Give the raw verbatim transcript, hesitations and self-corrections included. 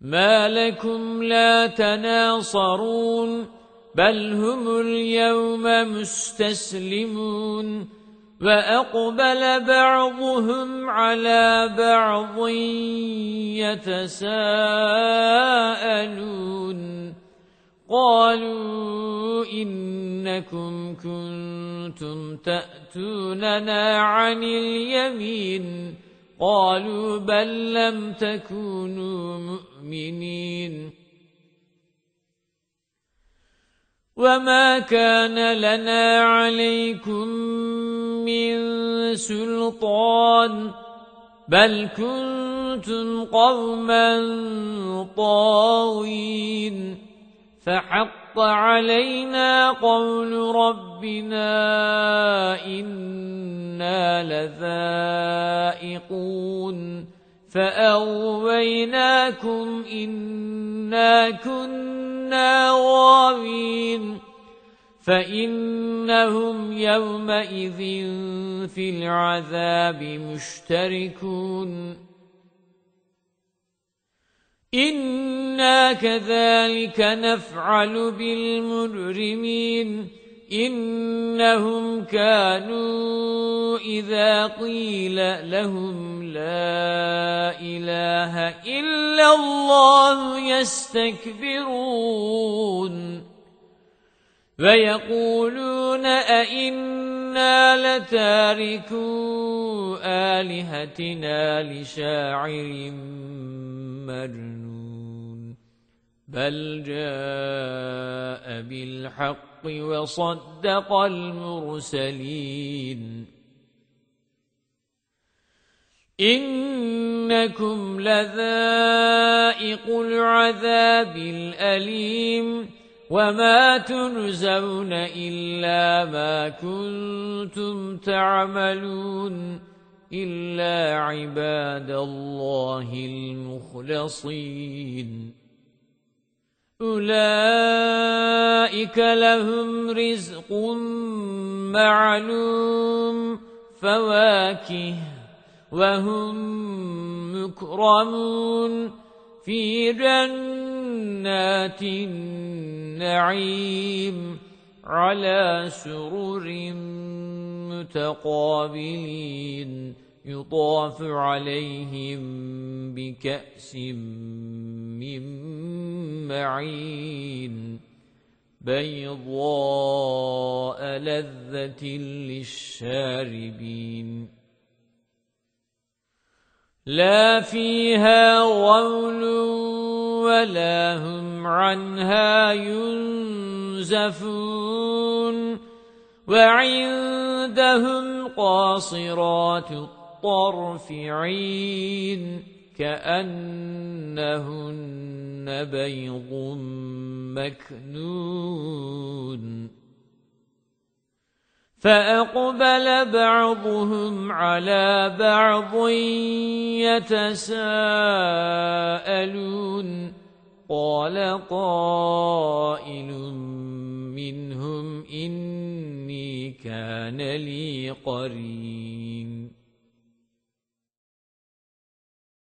مَا لَكُمْ لَا تَنَاصَرُونَ بَلْ هُمُ الْيَوْمَ مُسْتَسْلِمُونَ وَأَقْبَلَ بَعْضُهُمْ عَلَى بَعْضٍ يَتَسَاءَلُونَ قَالُوا إِنَّكُمْ كُنتُمْ تَأْتُونَنَا عَنِ الْيَمِينِ قَالُوا بَل لَّمْ تَكُونُوا مُؤْمِنِينَ وَمَا كَانَ لَنَا عَلَيْكُمْ مِنْ سُلْطَانٍ بَلْ كُنْتُمْ قَوْمًا طَاغِينَ فَحَقَّ عَلَيْنَا قَوْلُ رَبِّنَا إِنَّا لَذَائِقُونَ فَأَغْوَيْنَاكُمْ إِنَّا كُنَّا غَاوِينَ فَإِنَّهُمْ يَوْمَئِذٍ فِي الْعَذَابِ مُشْتَرِكُونَ إِنَّا كَذَلِكَ نَفْعَلُ بِالْمُجْرِمِينَ إِنَّهُمْ كَانُوا إِذَا قِيلَ لَهُمْ لَا إِلَهَ إِلَّا اللَّهُ يَسْتَكْبِرُونَ وَيَقُولُونَ أَإِنَّا لَتَارِكُو آلِهَتِنَا لِشَاعِرٍ مَجْنُونٍ بَلْ جَاءَ بِالْحَقِّ وَصَدَّقَ الْمُرْسَلِينَ إِنَّكُمْ لَذَائِقُو الْعَذَابِ الْأَلِيمِ وَمَا تُجْزَوْنَ إِلَّا مَا كُنتُمْ تَعْمَلُونَ إِلَّا عِبَادَ اللَّهِ الْمُخْلَصِينَ أُولَئِكَ لَهُمْ رِزْقٌ مَّعْلُومٌ فَوَاكِهُ وَهُمْ مُكْرَمُونَ فِي جَنَّاتِ النَّعِيمِ عَلَى سُرُرٍ مُتَقَابِلِينَ يُطَافُ عَلَيْهِمْ بِكَأْسٍ مِّن مَّعِينٍ بَيْضَاءَ لَذَّةٍ لِّلشَّارِبِينَ لَا فِيهَا غَوْلٌ وَلَا هُمْ عَنْهَا يُنزَفُونَ وَعِندَهُمْ قَاصِرَاتُ الطَّرْفِ عِينٌ كَأَنَّهُنَّ بَيْضٌ مَكْنُونٌ فَأَقْبَلَ بَعْضُهُمْ عَلَى بَعْضٍ يَتَسَاءَلُونَ قَالَ قَائِلٌ مِّنْهُمْ إِنِّي كَانَ لِي قَرِينٌ